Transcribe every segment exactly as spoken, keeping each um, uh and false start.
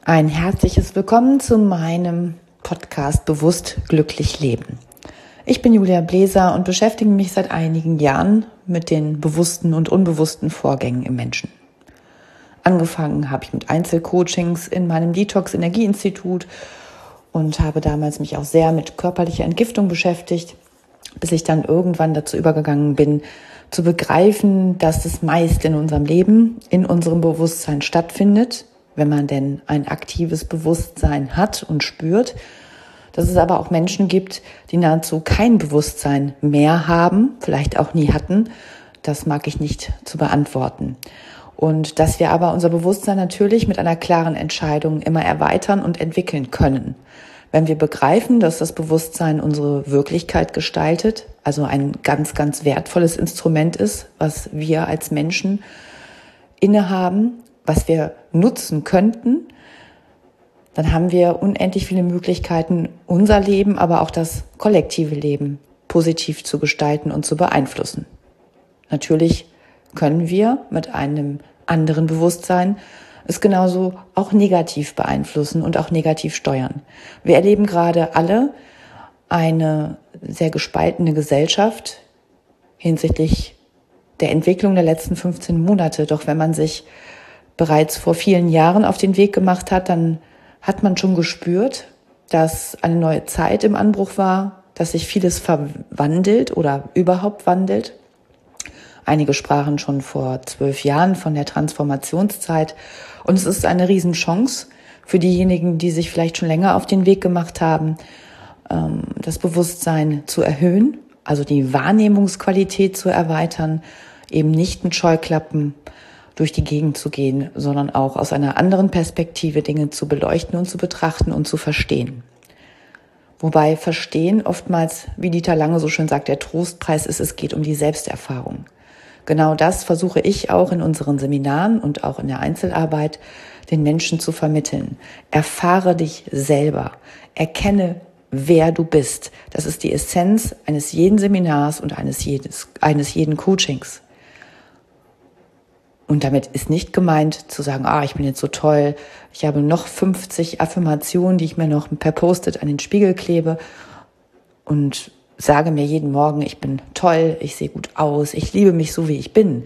Ein herzliches Willkommen zu meinem Podcast Bewusst glücklich leben. Ich bin Julia Bläser und beschäftige mich seit einigen Jahren mit den bewussten und unbewussten Vorgängen im Menschen. Angefangen habe ich mit Einzelcoachings in meinem Detox-Energieinstitut und habe damals mich auch sehr mit körperlicher Entgiftung beschäftigt, bis ich dann irgendwann dazu übergegangen bin, zu begreifen, dass das meist in unserem Leben, in unserem Bewusstsein stattfindet, wenn man denn ein aktives Bewusstsein hat und spürt, dass es aber auch Menschen gibt, die nahezu kein Bewusstsein mehr haben, vielleicht auch nie hatten. Das mag ich nicht zu beantworten. Und dass wir aber unser Bewusstsein natürlich mit einer klaren Entscheidung immer erweitern und entwickeln können. Wenn wir begreifen, dass das Bewusstsein unsere Wirklichkeit gestaltet, also ein ganz, ganz wertvolles Instrument ist, was wir als Menschen innehaben, was wir nutzen könnten, dann haben wir unendlich viele Möglichkeiten, unser Leben, aber auch das kollektive Leben positiv zu gestalten und zu beeinflussen. Natürlich können wir mit einem anderen Bewusstsein es genauso auch negativ beeinflussen und auch negativ steuern. Wir erleben gerade alle eine sehr gespaltene Gesellschaft hinsichtlich der Entwicklung der letzten fünfzehn Monate. Doch wenn man sich bereits vor vielen Jahren auf den Weg gemacht hat, dann hat man schon gespürt, dass eine neue Zeit im Anbruch war, dass sich vieles verwandelt oder überhaupt wandelt. Einige sprachen schon vor zwölf Jahren von der Transformationszeit und es ist eine Riesenchance für diejenigen, die sich vielleicht schon länger auf den Weg gemacht haben, das Bewusstsein zu erhöhen, also die Wahrnehmungsqualität zu erweitern, eben nicht mit Scheuklappen durch die Gegend zu gehen, sondern auch aus einer anderen Perspektive Dinge zu beleuchten und zu betrachten und zu verstehen. Wobei Verstehen oftmals, wie Dieter Lange so schön sagt, der Trostpreis ist, es geht um die Selbsterfahrung. Genau das versuche ich auch in unseren Seminaren und auch in der Einzelarbeit den Menschen zu vermitteln. Erfahre dich selber, erkenne, wer du bist. Das ist die Essenz eines jeden Seminars und eines, jedes, eines jeden Coachings. Und damit ist nicht gemeint zu sagen, ah, ich bin jetzt so toll, ich habe noch fünfzig Affirmationen, die ich mir noch per Post-it an den Spiegel klebe und sage mir jeden Morgen, ich bin toll, ich sehe gut aus, ich liebe mich so, wie ich bin.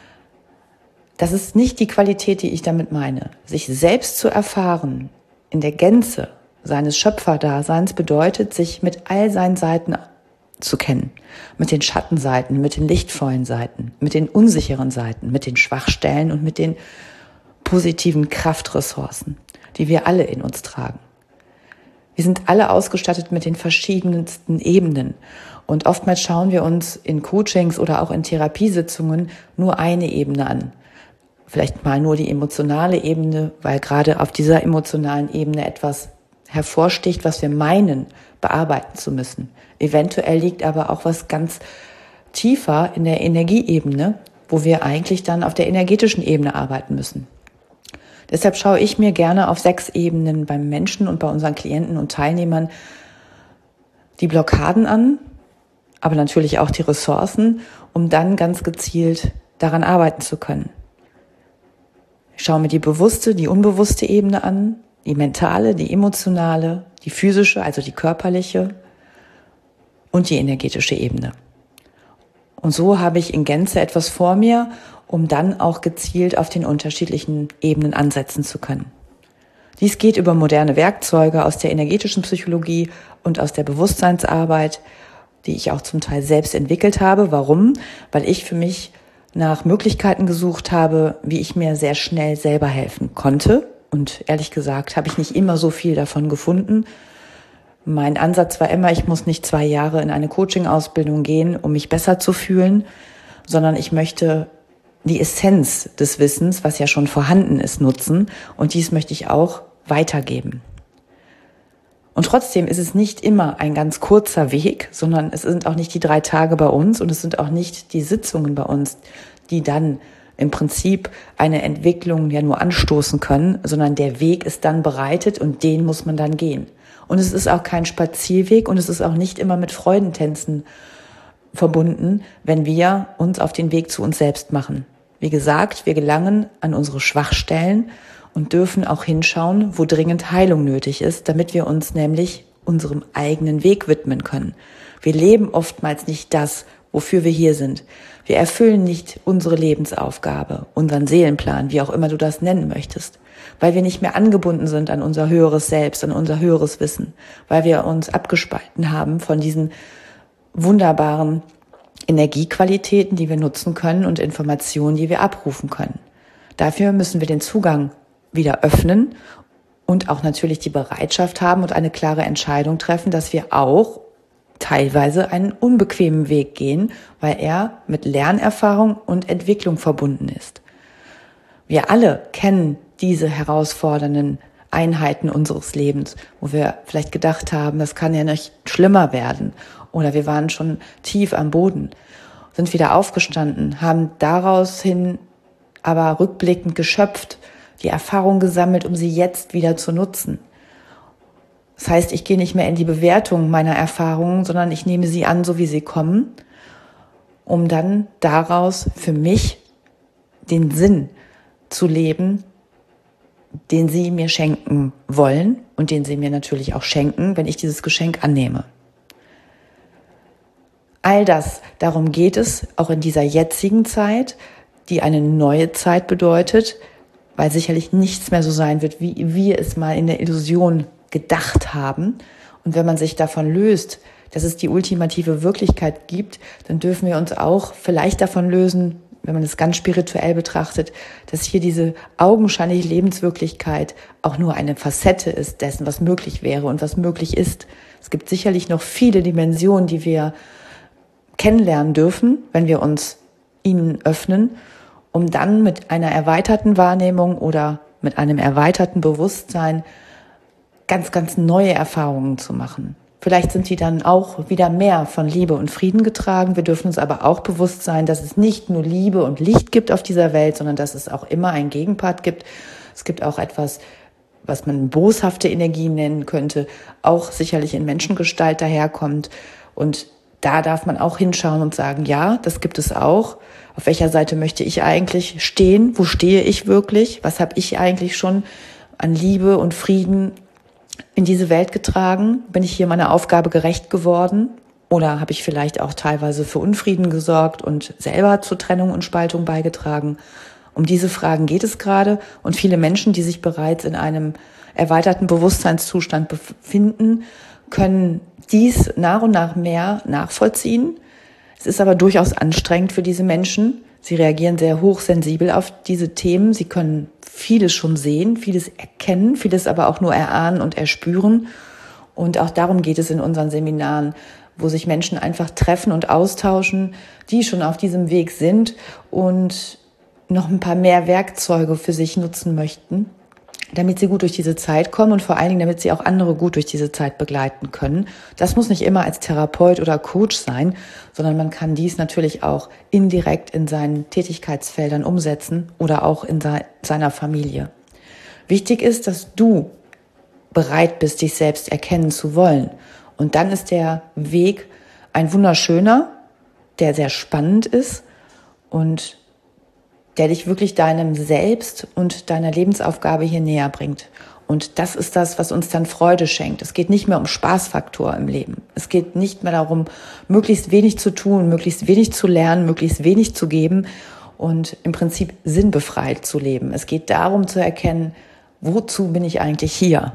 Das ist nicht die Qualität, die ich damit meine. Sich selbst zu erfahren in der Gänze seines Schöpferdaseins bedeutet, sich mit all seinen Seiten zu kennen. Mit den Schattenseiten, mit den lichtvollen Seiten, mit den unsicheren Seiten, mit den Schwachstellen und mit den positiven Kraftressourcen, die wir alle in uns tragen. Wir sind alle ausgestattet mit den verschiedensten Ebenen und oftmals schauen wir uns in Coachings oder auch in Therapiesitzungen nur eine Ebene an. Vielleicht mal nur die emotionale Ebene, weil gerade auf dieser emotionalen Ebene etwas hervorsticht, was wir meinen, bearbeiten zu müssen. Eventuell liegt aber auch was ganz tiefer in der Energieebene, wo wir eigentlich dann auf der energetischen Ebene arbeiten müssen. Deshalb schaue ich mir gerne auf sechs Ebenen beim Menschen und bei unseren Klienten und Teilnehmern die Blockaden an, aber natürlich auch die Ressourcen, um dann ganz gezielt daran arbeiten zu können. Ich schaue mir die bewusste, die unbewusste Ebene an, die mentale, die emotionale, die physische, also die körperliche und die energetische Ebene. Und so habe ich in Gänze etwas vor mir, um dann auch gezielt auf den unterschiedlichen Ebenen ansetzen zu können. Dies geht über moderne Werkzeuge aus der energetischen Psychologie und aus der Bewusstseinsarbeit, die ich auch zum Teil selbst entwickelt habe. Warum? Weil ich für mich nach Möglichkeiten gesucht habe, wie ich mir sehr schnell selber helfen konnte. Und ehrlich gesagt habe ich nicht immer so viel davon gefunden. Mein Ansatz war immer, ich muss nicht zwei Jahre in eine Coaching-Ausbildung gehen, um mich besser zu fühlen, sondern ich möchte die Essenz des Wissens, was ja schon vorhanden ist, nutzen. Und dies möchte ich auch weitergeben. Und trotzdem ist es nicht immer ein ganz kurzer Weg, sondern es sind auch nicht die drei Tage bei uns und es sind auch nicht die Sitzungen bei uns, die dann im Prinzip eine Entwicklung ja nur anstoßen können, sondern der Weg ist dann bereitet und den muss man dann gehen. Und es ist auch kein Spazierweg und es ist auch nicht immer mit Freudentänzen verbunden, wenn wir uns auf den Weg zu uns selbst machen. Wie gesagt, wir gelangen an unsere Schwachstellen und dürfen auch hinschauen, wo dringend Heilung nötig ist, damit wir uns nämlich unserem eigenen Weg widmen können. Wir leben oftmals nicht das, wofür wir hier sind. Wir erfüllen nicht unsere Lebensaufgabe, unseren Seelenplan, wie auch immer du das nennen möchtest, weil wir nicht mehr angebunden sind an unser höheres Selbst, an unser höheres Wissen, weil wir uns abgespalten haben von diesen wunderbaren Energiequalitäten, die wir nutzen können und Informationen, die wir abrufen können. Dafür müssen wir den Zugang wieder öffnen und auch natürlich die Bereitschaft haben und eine klare Entscheidung treffen, dass wir auch teilweise einen unbequemen Weg gehen, weil er mit Lernerfahrung und Entwicklung verbunden ist. Wir alle kennen diese herausfordernden Einheiten unseres Lebens, wo wir vielleicht gedacht haben, das kann ja nicht schlimmer werden, oder wir waren schon tief am Boden, sind wieder aufgestanden, haben daraus hin aber rückblickend geschöpft, die Erfahrung gesammelt, um sie jetzt wieder zu nutzen. Das heißt, ich gehe nicht mehr in die Bewertung meiner Erfahrungen, sondern ich nehme sie an, so wie sie kommen, um dann daraus für mich den Sinn zu leben, den sie mir schenken wollen und den sie mir natürlich auch schenken, wenn ich dieses Geschenk annehme. All das, darum geht es auch in dieser jetzigen Zeit, die eine neue Zeit bedeutet, weil sicherlich nichts mehr so sein wird, wie wir es mal in der Illusion gedacht haben. Und wenn man sich davon löst, dass es die ultimative Wirklichkeit gibt, dann dürfen wir uns auch vielleicht davon lösen, wenn man es ganz spirituell betrachtet, dass hier diese augenscheinliche Lebenswirklichkeit auch nur eine Facette ist dessen, was möglich wäre und was möglich ist. Es gibt sicherlich noch viele Dimensionen, die wir kennenlernen dürfen, wenn wir uns ihnen öffnen, um dann mit einer erweiterten Wahrnehmung oder mit einem erweiterten Bewusstsein ganz, ganz neue Erfahrungen zu machen. Vielleicht sind die dann auch wieder mehr von Liebe und Frieden getragen. Wir dürfen uns aber auch bewusst sein, dass es nicht nur Liebe und Licht gibt auf dieser Welt, sondern dass es auch immer einen Gegenpart gibt. Es gibt auch etwas, was man boshafte Energie nennen könnte, auch sicherlich in Menschengestalt daherkommt. Und da darf man auch hinschauen und sagen, ja, das gibt es auch. Auf welcher Seite möchte ich eigentlich stehen? Wo stehe ich wirklich? Was habe ich eigentlich schon an Liebe und Frieden in diese Welt getragen? Bin ich hier meiner Aufgabe gerecht geworden? Oder habe ich vielleicht auch teilweise für Unfrieden gesorgt und selber zur Trennung und Spaltung beigetragen? Um diese Fragen geht es gerade. Und viele Menschen, die sich bereits in einem erweiterten Bewusstseinszustand befinden, können dies nach und nach mehr nachvollziehen. Es ist aber durchaus anstrengend für diese Menschen. Sie reagieren sehr hochsensibel auf diese Themen. Sie können vieles schon sehen, vieles erkennen, vieles aber auch nur erahnen und erspüren. Und auch darum geht es in unseren Seminaren, wo sich Menschen einfach treffen und austauschen, die schon auf diesem Weg sind und noch ein paar mehr Werkzeuge für sich nutzen möchten, damit sie gut durch diese Zeit kommen und vor allen Dingen, damit sie auch andere gut durch diese Zeit begleiten können. Das muss nicht immer als Therapeut oder Coach sein, sondern man kann dies natürlich auch indirekt in seinen Tätigkeitsfeldern umsetzen oder auch in seiner Familie. Wichtig ist, dass du bereit bist, dich selbst erkennen zu wollen. Und dann ist der Weg ein wunderschöner, der sehr spannend ist und der dich wirklich deinem Selbst und deiner Lebensaufgabe hier näher bringt. Und das ist das, was uns dann Freude schenkt. Es geht nicht mehr um Spaßfaktor im Leben. Es geht nicht mehr darum, möglichst wenig zu tun, möglichst wenig zu lernen, möglichst wenig zu geben und im Prinzip sinnbefreit zu leben. Es geht darum zu erkennen, wozu bin ich eigentlich hier?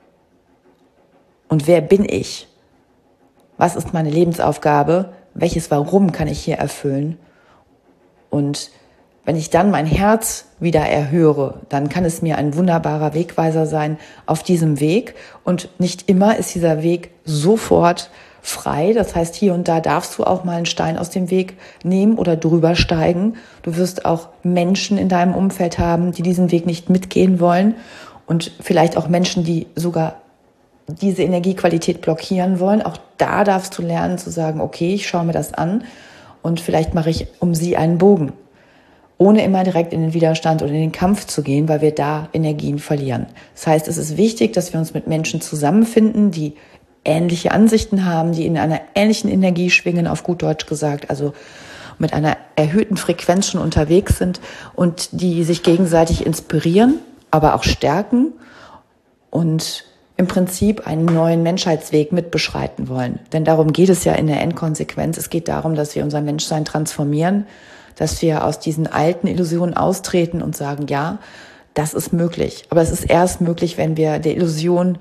Und wer bin ich? Was ist meine Lebensaufgabe? Welches Warum kann ich hier erfüllen? Und wenn ich dann mein Herz wieder erhöre, dann kann es mir ein wunderbarer Wegweiser sein auf diesem Weg. Und nicht immer ist dieser Weg sofort frei. Das heißt, hier und da darfst du auch mal einen Stein aus dem Weg nehmen oder drüber steigen. Du wirst auch Menschen in deinem Umfeld haben, die diesen Weg nicht mitgehen wollen. Und vielleicht auch Menschen, die sogar diese Energiequalität blockieren wollen. Auch da darfst du lernen zu sagen, okay, ich schaue mir das an und vielleicht mache ich um sie einen Bogen, ohne immer direkt in den Widerstand oder in den Kampf zu gehen, weil wir da Energien verlieren. Das heißt, es ist wichtig, dass wir uns mit Menschen zusammenfinden, die ähnliche Ansichten haben, die in einer ähnlichen Energie schwingen, auf gut Deutsch gesagt, also mit einer erhöhten Frequenz schon unterwegs sind und die sich gegenseitig inspirieren, aber auch stärken und im Prinzip einen neuen Menschheitsweg mit beschreiten wollen. Denn darum geht es ja in der Endkonsequenz. Es geht darum, dass wir unser Menschsein transformieren, dass wir aus diesen alten Illusionen austreten und sagen, ja, das ist möglich. Aber es ist erst möglich, wenn wir der Illusion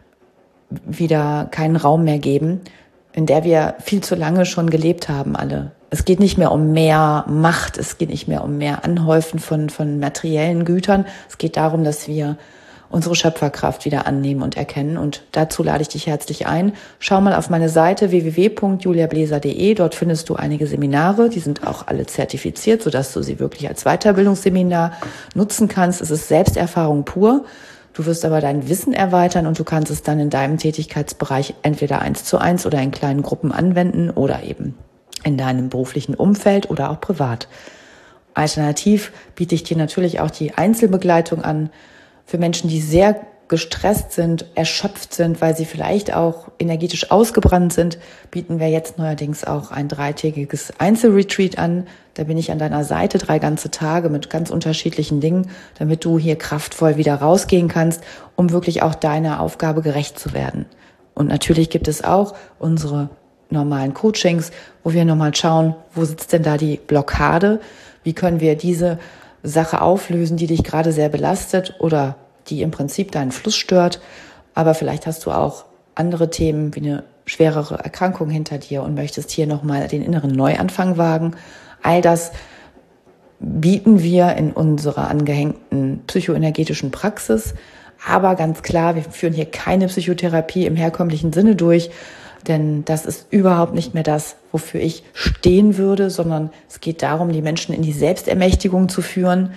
wieder keinen Raum mehr geben, in der wir viel zu lange schon gelebt haben alle. Es geht nicht mehr um mehr Macht, es geht nicht mehr um mehr Anhäufen von, von materiellen Gütern. Es geht darum, dass wir unsere Schöpferkraft wieder annehmen und erkennen. Und dazu lade ich dich herzlich ein. Schau mal auf meine Seite w w w punkt julia bläser punkt de. Dort findest du einige Seminare. Die sind auch alle zertifiziert, sodass du sie wirklich als Weiterbildungsseminar nutzen kannst. Es ist Selbsterfahrung pur. Du wirst aber dein Wissen erweitern und du kannst es dann in deinem Tätigkeitsbereich entweder eins zu eins oder in kleinen Gruppen anwenden oder eben in deinem beruflichen Umfeld oder auch privat. Alternativ biete ich dir natürlich auch die Einzelbegleitung an, für Menschen, die sehr gestresst sind, erschöpft sind, weil sie vielleicht auch energetisch ausgebrannt sind, bieten wir jetzt neuerdings auch ein dreitägiges Einzelretreat an. Da bin ich an deiner Seite, drei ganze Tage mit ganz unterschiedlichen Dingen, damit du hier kraftvoll wieder rausgehen kannst, um wirklich auch deiner Aufgabe gerecht zu werden. Und natürlich gibt es auch unsere normalen Coachings, wo wir nochmal schauen, wo sitzt denn da die Blockade? Wie können wir diese Sache auflösen, die dich gerade sehr belastet oder die im Prinzip deinen Fluss stört. Aber vielleicht hast du auch andere Themen wie eine schwerere Erkrankung hinter dir und möchtest hier nochmal den inneren Neuanfang wagen. All das bieten wir in unserer angehängten psychoenergetischen Praxis. Aber ganz klar, wir führen hier keine Psychotherapie im herkömmlichen Sinne durch, denn das ist überhaupt nicht mehr das, wofür ich stehen würde, sondern es geht darum, die Menschen in die Selbstermächtigung zu führen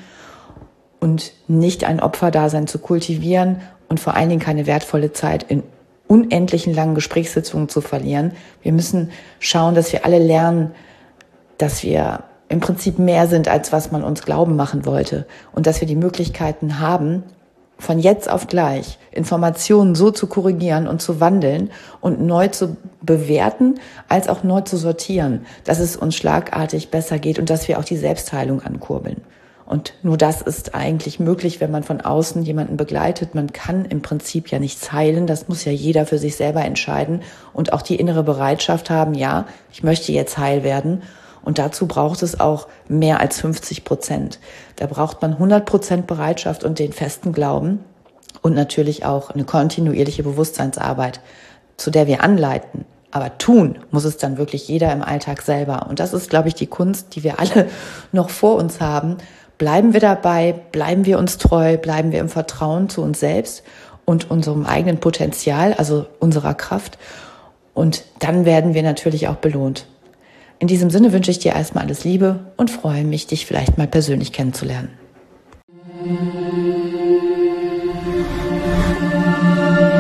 und nicht ein Opferdasein zu kultivieren und vor allen Dingen keine wertvolle Zeit in unendlichen langen Gesprächssitzungen zu verlieren. Wir müssen schauen, dass wir alle lernen, dass wir im Prinzip mehr sind, als was man uns glauben machen wollte und dass wir die Möglichkeiten haben, von jetzt auf gleich Informationen so zu korrigieren und zu wandeln und neu zu bewerten, als auch neu zu sortieren, dass es uns schlagartig besser geht und dass wir auch die Selbstheilung ankurbeln. Und nur das ist eigentlich möglich, wenn man von außen jemanden begleitet. Man kann im Prinzip ja nichts heilen, das muss ja jeder für sich selber entscheiden und auch die innere Bereitschaft haben, ja, ich möchte jetzt heil werden. Und dazu braucht es auch mehr als fünfzig Prozent. Da braucht man hundert Prozent Bereitschaft und den festen Glauben und natürlich auch eine kontinuierliche Bewusstseinsarbeit, zu der wir anleiten. Aber tun muss es dann wirklich jeder im Alltag selber. Und das ist, glaube ich, die Kunst, die wir alle noch vor uns haben. Bleiben wir dabei, bleiben wir uns treu, bleiben wir im Vertrauen zu uns selbst und unserem eigenen Potenzial, also unserer Kraft. Und dann werden wir natürlich auch belohnt. In diesem Sinne wünsche ich dir erstmal alles Liebe und freue mich, dich vielleicht mal persönlich kennenzulernen.